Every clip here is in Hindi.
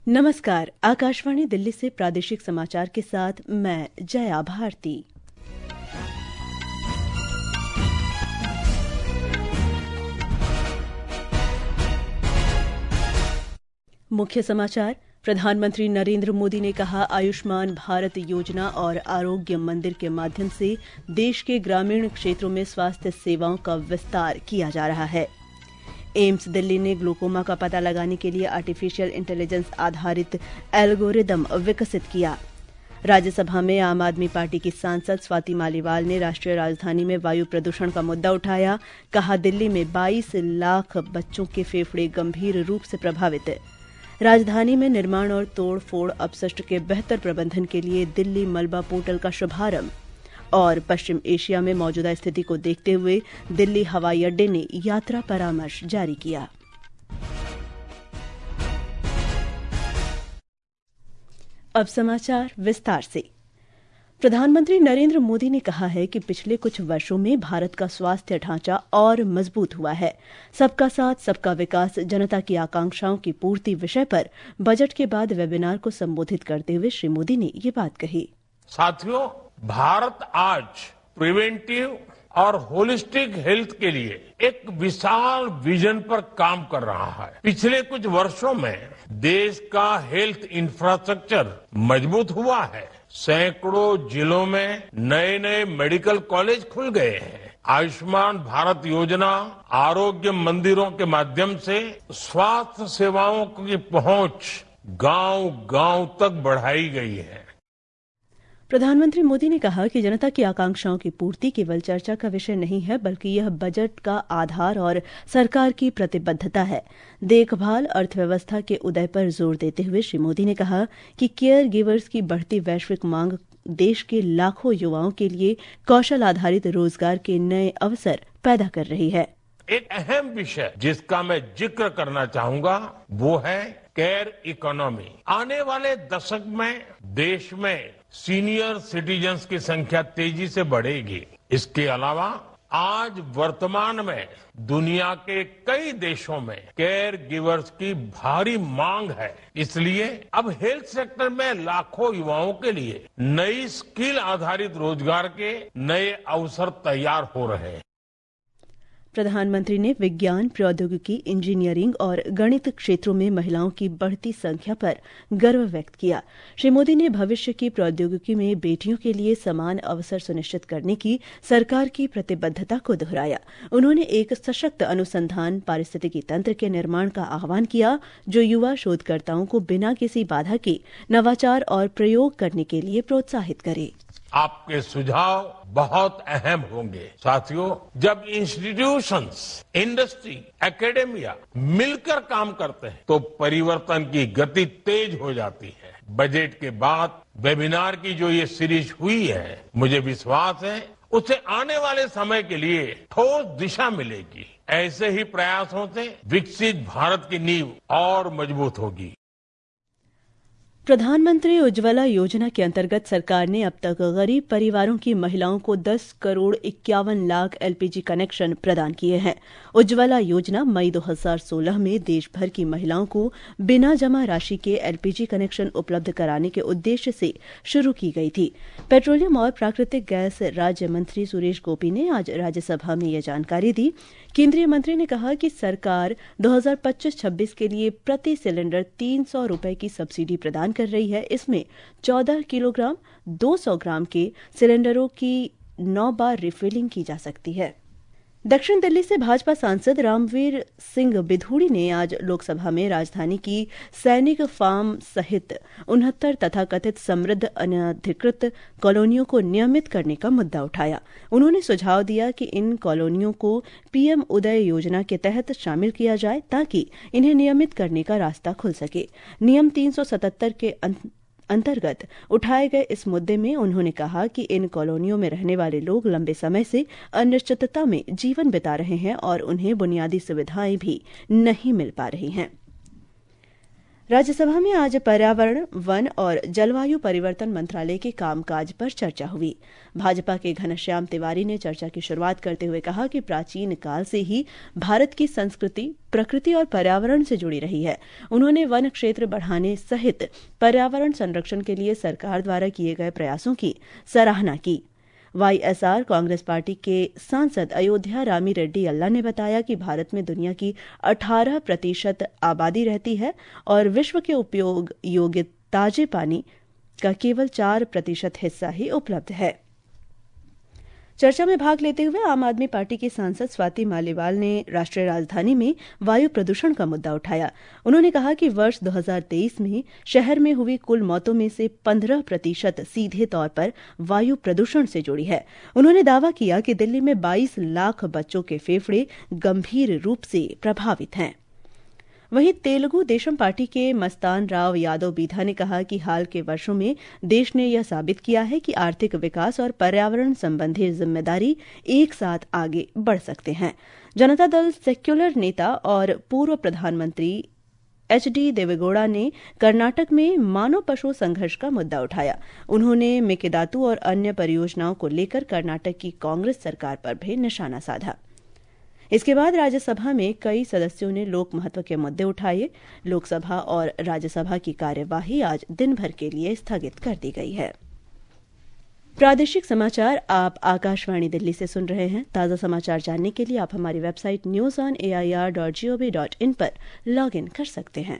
नमस्कार, आकाशवाणी दिल्ली से प्रादेशिक समाचार के साथ मैं जया भारती। मुख्य समाचार। प्रधानमंत्री नरेंद्र मोदी ने कहा, आयुष्मान भारत योजना और आरोग्य मंदिर के माध्यम से देश के ग्रामीण क्षेत्रों में स्वास्थ्य सेवाओं का विस्तार किया जा रहा है। एम्स दिल्ली ने ग्लूकोमा का पता लगाने के लिए आर्टिफिशियल इंटेलिजेंस आधारित एल्गोरिदम विकसित किया। राज्यसभा में आम आदमी पार्टी की सांसद स्वाति मालीवाल ने राष्ट्रीय राजधानी में वायु प्रदूषण का मुद्दा उठाया। कहा, दिल्ली में 22 लाख बच्चों के फेफड़े गंभीर रूप से प्रभावित। राजधानी में निर्माण और तोड़ फोड़ अपशिष्ट के बेहतर प्रबंधन के लिए दिल्ली मलबा पोर्टल का शुभारंभ। और पश्चिम एशिया में मौजूदा स्थिति को देखते हुए दिल्ली हवाई अड्डे ने यात्रा परामर्श जारी किया। अब समाचार विस्तार से। प्रधानमंत्री नरेंद्र मोदी ने कहा है कि पिछले कुछ वर्षों में भारत का स्वास्थ्य ढांचा और मजबूत हुआ है। सबका साथ सबका विकास, जनता की आकांक्षाओं की पूर्ति विषय पर बजट के बाद वेबिनार को संबोधित करते हुए श्री मोदी ने ये बात कही। साथियों, भारत आज प्रिवेंटिव और होलिस्टिक हेल्थ के लिए एक विशाल विजन पर काम कर रहा है। पिछले कुछ वर्षों में देश का हेल्थ इंफ्रास्ट्रक्चर मजबूत हुआ है। सैकड़ों जिलों में नए नए मेडिकल कॉलेज खुल गए हैं। आयुष्मान भारत योजना, आरोग्य मंदिरों के माध्यम से स्वास्थ्य सेवाओं की पहुंच गांव-गांव तक बढ़ाई गई है। प्रधानमंत्री मोदी ने कहा कि जनता की आकांक्षाओं की पूर्ति केवल चर्चा का विषय नहीं है, बल्कि यह बजट का आधार और सरकार की प्रतिबद्धता है। देखभाल अर्थव्यवस्था के उदय पर जोर देते हुए श्री मोदी ने कहा कि केयर गिवर्स की बढ़ती वैश्विक मांग देश के लाखों युवाओं के लिए कौशल आधारित रोजगार के नए अवसर पैदा कर रही है। एक अहम विषय जिसका मैं जिक्र करना चाहूंगा वो है केयर इकोनॉमी। आने वाले दशक में देश में सीनियर सिटीजन्स की संख्या तेजी से बढ़ेगी। इसके अलावा आज वर्तमान में दुनिया के कई देशों में केयर गिवर्स की भारी मांग है। इसलिए अब हेल्थ सेक्टर में लाखों युवाओं के लिए नई स्किल आधारित रोजगार के नए अवसर तैयार हो रहे हैं। प्रधानमंत्री ने विज्ञान, प्रौद्योगिकी, इंजीनियरिंग और गणित क्षेत्रों में महिलाओं की बढ़ती संख्या पर गर्व व्यक्त किया। श्री मोदी ने भविष्य की प्रौद्योगिकी में बेटियों के लिए समान अवसर सुनिश्चित करने की सरकार की प्रतिबद्धता को दोहराया। उन्होंने एक सशक्त अनुसंधान पारिस्थितिकी तंत्र के निर्माण का आह्वान किया, जो युवा शोधकर्ताओं को बिना किसी बाधा के नवाचार और प्रयोग करने के लिए प्रोत्साहित करे। आपके सुझाव बहुत अहम होंगे। साथियों, जब इंस्टीट्यूशंस, इंडस्ट्री, एकेडेमिया मिलकर काम करते हैं तो परिवर्तन की गति तेज हो जाती है। बजट के बाद वेबिनार की जो ये सीरीज हुई है, मुझे विश्वास है उससे आने वाले समय के लिए ठोस दिशा मिलेगी। ऐसे ही प्रयासों से विकसित भारत की नींव और मजबूत होगी। प्रधानमंत्री उज्ज्वला योजना के अंतर्गत सरकार ने अब तक गरीब परिवारों की महिलाओं को 10 करोड़ 51 लाख एलपीजी कनेक्शन प्रदान किए हैं। उज्ज्वला योजना मई 2016 में देश भर की महिलाओं को बिना जमा राशि के एलपीजी कनेक्शन उपलब्ध कराने के उद्देश्य से शुरू की गई थी। पेट्रोलियम और प्राकृतिक गैस राज्य मंत्री सुरेश गोपी ने आज राज्यसभा में यह जानकारी दी। केंद्रीय मंत्री ने कहा कि सरकार 2025-26 के लिए प्रति सिलेंडर 300 रुपए की सब्सिडी प्रदान कर रही है। इसमें 14 किलोग्राम 200 ग्राम के सिलेंडरों की 9 बार रिफिलिंग की जा सकती है। दक्षिण दिल्ली से भाजपा सांसद रामवीर सिंह बिधूड़ी ने आज लोकसभा में राजधानी की सैनिक फार्म सहित 69 तथाकथित समृद्ध अनधिकृत कॉलोनियों को नियमित करने का मुद्दा उठाया। उन्होंने सुझाव दिया कि इन कॉलोनियों को पीएम उदय योजना के तहत शामिल किया जाए ताकि इन्हें नियमित करने का रास्ता खुल सके। नियम 377 के अंतर्गत उठाए गए इस मुद्दे में उन्होंने कहा कि इन कॉलोनियों में रहने वाले लोग लंबे समय से अनिश्चितता में जीवन बिता रहे हैं और उन्हें बुनियादी सुविधाएं भी नहीं मिल पा रही हैं। राज्यसभा में आज पर्यावरण, वन और जलवायु परिवर्तन मंत्रालय के कामकाज पर चर्चा हुई। भाजपा के घनश्याम तिवारी ने चर्चा की शुरुआत करते हुए कहा कि प्राचीन काल से ही भारत की संस्कृति प्रकृति और पर्यावरण से जुड़ी रही है। उन्होंने वन क्षेत्र बढ़ाने सहित पर्यावरण संरक्षण के लिए सरकार द्वारा किए गए प्रयासों की सराहना की। वाईएसआर कांग्रेस पार्टी के सांसद अयोध्या रामी रेड्डी अल्ला ने बताया कि भारत में दुनिया की 18% आबादी रहती है और विश्व के उपयोग योग्य ताजे पानी का केवल 4% हिस्सा ही उपलब्ध है। चर्चा में भाग लेते हुए आम आदमी पार्टी की सांसद स्वाति मालीवाल ने राष्ट्रीय राजधानी में वायु प्रदूषण का मुद्दा उठाया। उन्होंने कहा कि वर्ष 2023 में शहर में हुई कुल मौतों में से 15% सीधे तौर पर वायु प्रदूषण से जुड़ी है। उन्होंने दावा किया कि दिल्ली में 22 लाख बच्चों के फेफड़े गंभीर रूप से प्रभावित हैं। वहीं तेलुगु देशम पार्टी के मस्तान राव यादव बीधा ने कहा कि हाल के वर्षों में देश ने यह साबित किया है कि आर्थिक विकास और पर्यावरण संबंधी जिम्मेदारी एक साथ आगे बढ़ सकते हैं। जनता दल सेक्युलर नेता और पूर्व प्रधानमंत्री एचडी देवेगौड़ा ने कर्नाटक में मानव पशु संघर्ष का मुद्दा उठाया। उन्होंने मेकेदातु और अन्य परियोजनाओं को लेकर कर्नाटक की कांग्रेस सरकार पर भी निशाना साधा। इसके बाद राज्यसभा में कई सदस्यों ने लोक महत्व के मुद्दे उठाए। लोकसभा और राज्यसभा की कार्यवाही आज दिन भर के लिए स्थगित कर दी गई है। प्रादेशिक समाचार आप आकाशवाणी दिल्ली से सुन रहे हैं। ताज़ा समाचार जानने के लिए आप हमारी वेबसाइट newsonair.gov.in पर लॉग इन कर सकते हैं।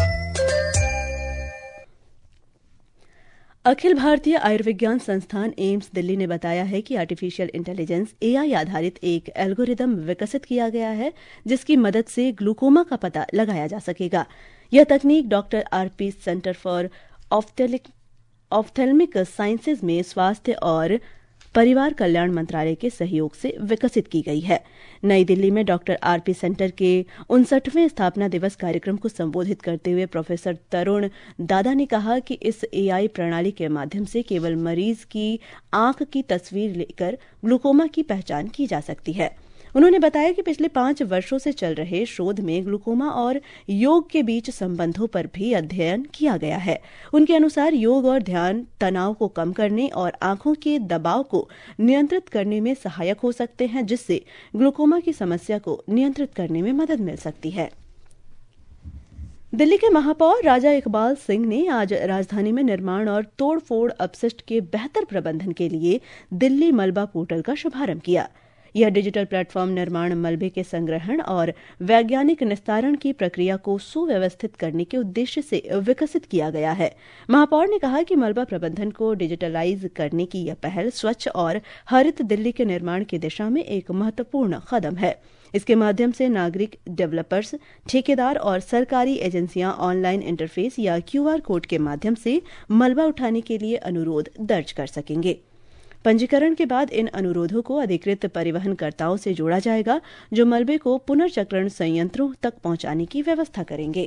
अखिल भारतीय आयुर्विज्ञान संस्थान एम्स दिल्ली ने बताया है कि आर्टिफिशियल इंटेलिजेंस एआई आधारित एक एल्गोरिदम विकसित किया गया है जिसकी मदद से ग्लूकोमा का पता लगाया जा सकेगा। यह तकनीक doctor RP centre for ophthalmic sciences में स्वास्थ्य और परिवार कल्याण मंत्रालय के सहयोग से विकसित की गई है। नई दिल्ली में डॉक्टर आरपी सेंटर के 59वें स्थापना दिवस कार्यक्रम को संबोधित करते हुए प्रोफेसर तरुण दादा ने कहा कि इस एआई प्रणाली के माध्यम से केवल मरीज की आंख की तस्वीर लेकर ग्लूकोमा की पहचान की जा सकती है। उन्होंने बताया कि पिछले 5 वर्षों से चल रहे शोध में ग्लूकोमा और योग के बीच संबंधों पर भी अध्ययन किया गया है। उनके अनुसार योग और ध्यान तनाव को कम करने और आंखों के दबाव को नियंत्रित करने में सहायक हो सकते हैं, जिससे ग्लूकोमा की समस्या को नियंत्रित करने में मदद मिल सकती है। दिल्ली के महापौर राजा इकबाल सिंह ने आज राजधानी में निर्माण और तोड़-फोड़ अपशिष्ट के बेहतर प्रबंधन के लिए दिल्ली मलबा पोर्टल का शुभारंभ किया। यह डिजिटल प्लेटफॉर्म निर्माण मलबे के संग्रहण और वैज्ञानिक निस्तारण की प्रक्रिया को सुव्यवस्थित करने के उद्देश्य से विकसित किया गया है। महापौर ने कहा कि मलबा प्रबंधन को डिजिटलाइज करने की यह पहल स्वच्छ और हरित दिल्ली के निर्माण की दिशा में एक महत्वपूर्ण कदम है। इसके माध्यम से नागरिक, डेवलपर्स, ठेकेदार और सरकारी एजेंसियां ऑनलाइन इंटरफेस या क्यूआर कोड के माध्यम से मलबा उठाने के लिए अनुरोध दर्ज कर सकेंगे। पंजीकरण के बाद इन अनुरोधों को अधिकृत परिवहनकर्ताओं से जोड़ा जाएगा, जो मलबे को पुनर्चक्रण संयंत्रों तक पहुंचाने की व्यवस्था करेंगे।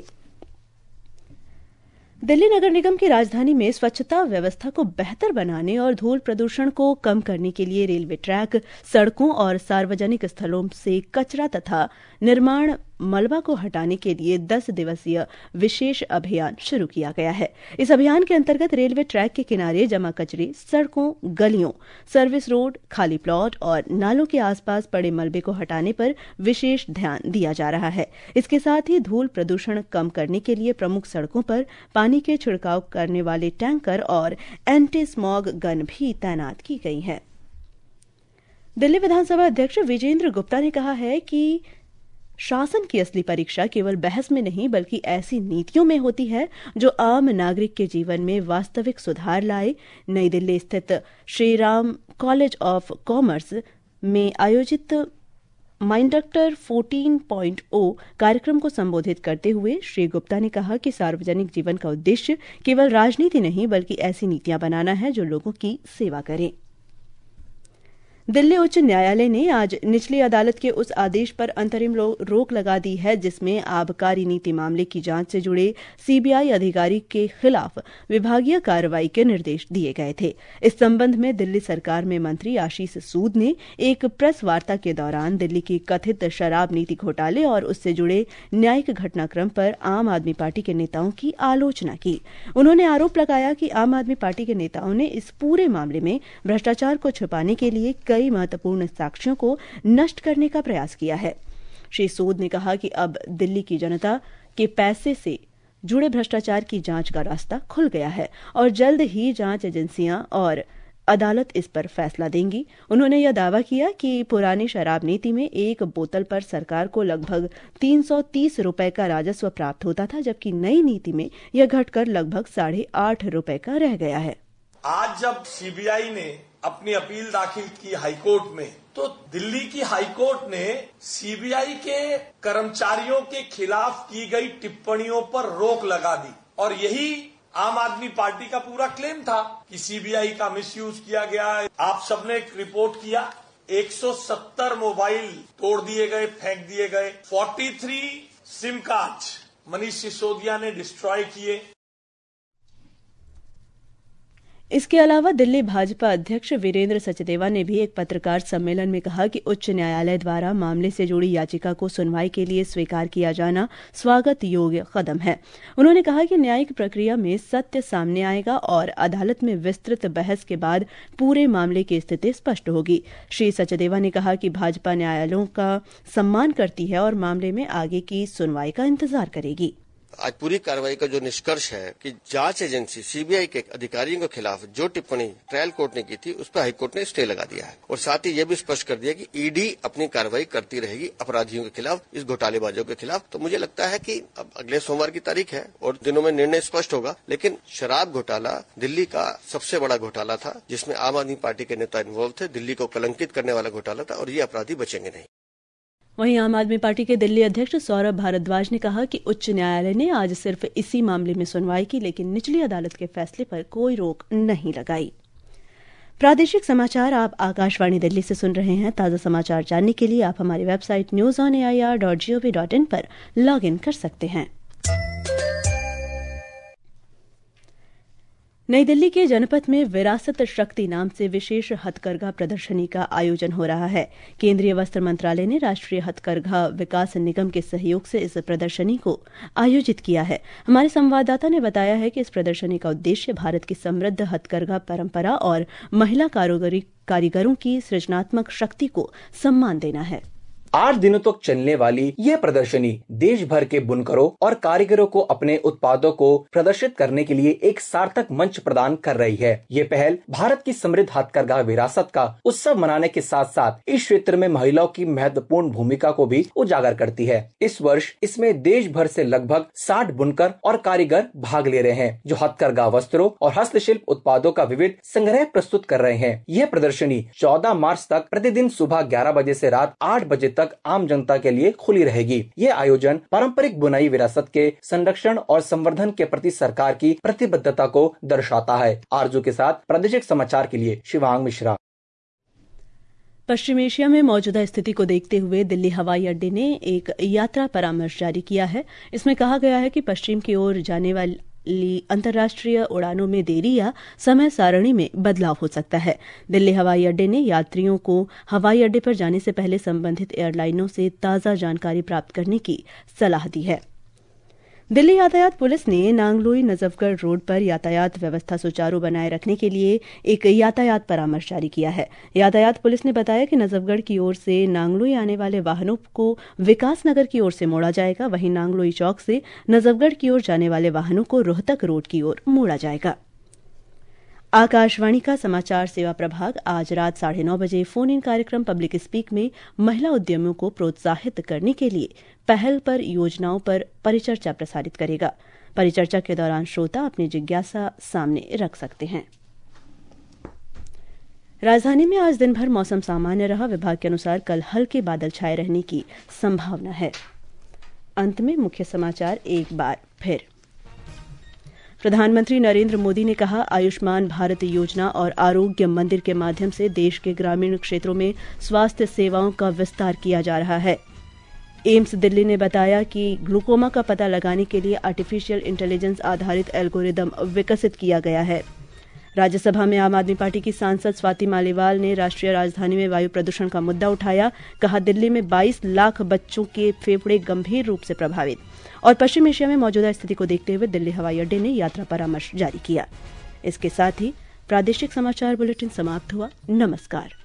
दिल्ली नगर निगम की राजधानी में स्वच्छता व्यवस्था को बेहतर बनाने और धूल प्रदूषण को कम करने के लिए रेलवे ट्रैक, सड़कों और सार्वजनिक स्थलों से कचरा तथा निर्माण मलबा को हटाने के लिए 10 दिवसीय विशेष अभियान शुरू किया गया है। इस अभियान के अंतर्गत रेलवे ट्रैक के किनारे जमा कचरे, सड़कों, गलियों, सर्विस रोड, खाली प्लॉट और नालों के आसपास पड़े मलबे को हटाने पर विशेष ध्यान दिया जा रहा है। इसके साथ ही धूल प्रदूषण कम करने के लिए प्रमुख सड़कों पर पानी के छिड़काव करने वाले टैंकर और एंटी स्मॉग गन भी तैनात की गई हैं। दिल्ली विधानसभा अध्यक्ष विजेंद्र गुप्ता ने कहा है कि शासन की असली परीक्षा केवल बहस में नहीं बल्कि ऐसी नीतियों में होती है जो आम नागरिक के जीवन में वास्तविक सुधार लाए। नई दिल्ली स्थित Shri Ram college of commerce में आयोजित माइंडक्टर 14.0 कार्यक्रम को संबोधित करते हुए श्री गुप्ता ने कहा कि सार्वजनिक जीवन का उद्देश्य केवल राजनीति नहीं बल्कि ऐसी नीतियां बनाना है जो लोगों की सेवा करें। दिल्ली उच्च न्यायालय ने आज निचली अदालत के उस आदेश पर अंतरिम रोक लगा दी है जिसमें आबकारी नीति मामले की जांच से जुड़े सीबीआई अधिकारी के खिलाफ विभागीय कार्रवाई के निर्देश दिए गए थे। इस संबंध में दिल्ली सरकार में मंत्री आशीष सूद ने एक प्रेस वार्ता के दौरान दिल्ली की कथित शराब नीति घोटाले और उससे जुड़े न्यायिक घटनाक्रम पर आम आदमी पार्टी के नेताओं की आलोचना की। उन्होंने आरोप लगाया कि आम आदमी पार्टी के नेताओं ने इस पूरे मामले में भ्रष्टाचार को छुपाने के लिए कई महत्वपूर्ण साक्ष्यों को नष्ट करने का प्रयास किया है। श्री सूद ने कहा कि अब दिल्ली की जनता के पैसे से जुड़े भ्रष्टाचार की जांच का रास्ता खुल गया है और जल्द ही जांच एजेंसियां और अदालत इस पर फैसला देंगी। उन्होंने यह दावा किया कि पुरानी शराब नीति में एक बोतल पर सरकार को लगभग 330 रुपए का राजस्व प्राप्त होता था, जबकि नई नीति में यह घटकर लगभग 8.5 रुपए का रह गया है। आज जब सीबीआई ने अपनी अपील दाखिल की हाईकोर्ट में, तो दिल्ली की हाईकोर्ट ने सीबीआई के कर्मचारियों के खिलाफ की गई टिप्पणियों पर रोक लगा दी और यही आम आदमी पार्टी का पूरा क्लेम था कि सीबीआई का मिसयूज किया गया। आप सबने एक रिपोर्ट किया, 170 मोबाइल तोड़ दिए गए, फेंक दिए गए, 43 सिम कार्ड मनीष सिसोदिया ने डिस्ट्रॉय किए। इसके अलावा दिल्ली भाजपा अध्यक्ष वीरेंद्र सचदेवा ने भी एक पत्रकार सम्मेलन में कहा कि उच्च न्यायालय द्वारा मामले से जुड़ी याचिका को सुनवाई के लिए स्वीकार किया जाना स्वागत योग्य कदम है। उन्होंने कहा कि न्यायिक प्रक्रिया में सत्य सामने आएगा और अदालत में विस्तृत बहस के बाद पूरे मामले की स्थिति स्पष्ट होगी। श्री सचदेवा ने कहा कि भाजपा न्यायालयों का सम्मान करती है और मामले में आगे की सुनवाई का इंतजार करेगी। आज पूरी कार्रवाई का जो निष्कर्ष है कि जांच एजेंसी सीबीआई के अधिकारियों के खिलाफ जो टिप्पणी ट्रायल कोर्ट ने की थी उस पर हाईकोर्ट ने स्टे लगा दिया है और साथ ही ये भी स्पष्ट कर दिया कि ईडी अपनी कार्रवाई करती रहेगी अपराधियों के खिलाफ, इस घोटालेबाजों के खिलाफ। तो मुझे लगता है कि अब अगले सोमवार की तारीख है और दिनों में निर्णय स्पष्ट होगा, लेकिन शराब घोटाला दिल्ली का सबसे बड़ा घोटाला था जिसमें आम आदमी पार्टी के नेता इन्वॉल्व थे। दिल्ली को कलंकित करने वाला घोटाला था और ये अपराधी बचेंगे नहीं। वहीं आम आदमी पार्टी के दिल्ली अध्यक्ष सौरभ भारद्वाज ने कहा कि उच्च न्यायालय ने आज सिर्फ इसी मामले में सुनवाई की, लेकिन निचली अदालत के फैसले पर कोई रोक नहीं लगाई। प्रादेशिक समाचार आप आकाशवाणी दिल्ली से सुन रहे हैं। ताज़ा समाचार जानने के लिए आप हमारी वेबसाइट newsonair.gov.in पर लॉग इन कर सकते हैं। नई दिल्ली के जनपथ में विरासत शक्ति नाम से विशेष हथकरघा प्रदर्शनी का आयोजन हो रहा है। केंद्रीय वस्त्र मंत्रालय ने राष्ट्रीय हथकरघा विकास निगम के सहयोग से इस प्रदर्शनी को आयोजित किया है। हमारे संवाददाता ने बताया है कि इस प्रदर्शनी का उद्देश्य भारत की समृद्ध हथकरघा परंपरा और महिला कारीगरों की सृजनात्मक शक्ति को सम्मान देना है। 8 दिनों तक चलने वाली यह प्रदर्शनी देश भर के बुनकरों और कारीगरों को अपने उत्पादों को प्रदर्शित करने के लिए एक सार्थक मंच प्रदान कर रही है। ये पहल भारत की समृद्ध हथकरघा विरासत का उत्सव मनाने के साथ साथ इस क्षेत्र में महिलाओं की महत्वपूर्ण भूमिका को भी उजागर करती है। इस वर्ष इसमें देश भर से लगभग 60 बुनकर और कारीगर भाग ले रहे हैं, जो हथकरघा वस्त्रों और हस्तशिल्प उत्पादों का विविध संग्रह प्रस्तुत कर रहे हैं। यह प्रदर्शनी 14 मार्च तक प्रतिदिन सुबह 11 बजे से रात 8 बजे तक आम जनता के लिए खुली रहेगी। यह आयोजन पारंपरिक बुनाई विरासत के संरक्षण और संवर्धन के प्रति सरकार की प्रतिबद्धता को दर्शाता है। आरजू के साथ प्रादेशिक समाचार के लिए शिवांग मिश्रा। पश्चिम एशिया में मौजूदा स्थिति को देखते हुए दिल्ली हवाई अड्डे ने एक यात्रा परामर्श जारी किया है। इसमें कहा गया है कि पश्चिम की ओर जाने वाली अंतर्राष्ट्रीय उड़ानों में देरी या समय सारणी में बदलाव हो सकता है। दिल्ली हवाई अड्डे ने यात्रियों को हवाई अड्डे पर जाने से पहले संबंधित एयरलाइनों से ताज़ा जानकारी प्राप्त करने की सलाह दी है। दिल्ली यातायात पुलिस ने नांगलोई नजफगढ़ रोड पर यातायात व्यवस्था सुचारू बनाए रखने के लिए एक यातायात परामर्श जारी किया है। यातायात पुलिस ने बताया कि नजफगढ़ की ओर से नांगलोई आने वाले वाहनों को विकास नगर की ओर से मोड़ा जाएगा, वहीं नांगलोई चौक से नजफगढ़ की ओर जाने वाले वाहनों को रोहतक रोड की ओर मोड़ा जाएगा। आकाशवाणी का समाचार सेवा प्रभाग आज रात 9:30 बजे फोन इन कार्यक्रम पब्लिक स्पीक में महिला उद्यमियों को प्रोत्साहित करने के लिए पहल पर योजनाओं पर परिचर्चा प्रसारित करेगा। परिचर्चा के दौरान श्रोता अपनी जिज्ञासा सामने रख सकते हैं। राजधानी में आज दिन भर मौसम सामान्य रहा। विभाग के अनुसार कल हल्के बादल छाए रहने की संभावना है। अंत में मुख्य समाचार एक बार फिर। प्रधानमंत्री नरेंद्र मोदी ने कहा, आयुष्मान भारत योजना और आरोग्य मंदिर के माध्यम से देश के ग्रामीण क्षेत्रों में स्वास्थ्य सेवाओं का विस्तार किया जा रहा है। एम्स दिल्ली ने बताया कि ग्लूकोमा का पता लगाने के लिए आर्टिफिशियल इंटेलिजेंस आधारित एल्गोरिदम विकसित किया गया है। राज्यसभा में आम आदमी पार्टी की सांसद स्वाति मालीवाल ने राष्ट्रीय राजधानी में वायु प्रदूषण का मुद्दा उठाया। कहा, दिल्ली में 22 लाख बच्चों के फेफड़े गंभीर रूप से प्रभावित। और पश्चिम एशिया में मौजूदा स्थिति को देखते हुए दिल्ली हवाई अड्डे ने यात्रा परामर्श जारी किया। इसके साथ ही प्रादेशिक समाचार बुलेटिन समाप्त हुआ। नमस्कार।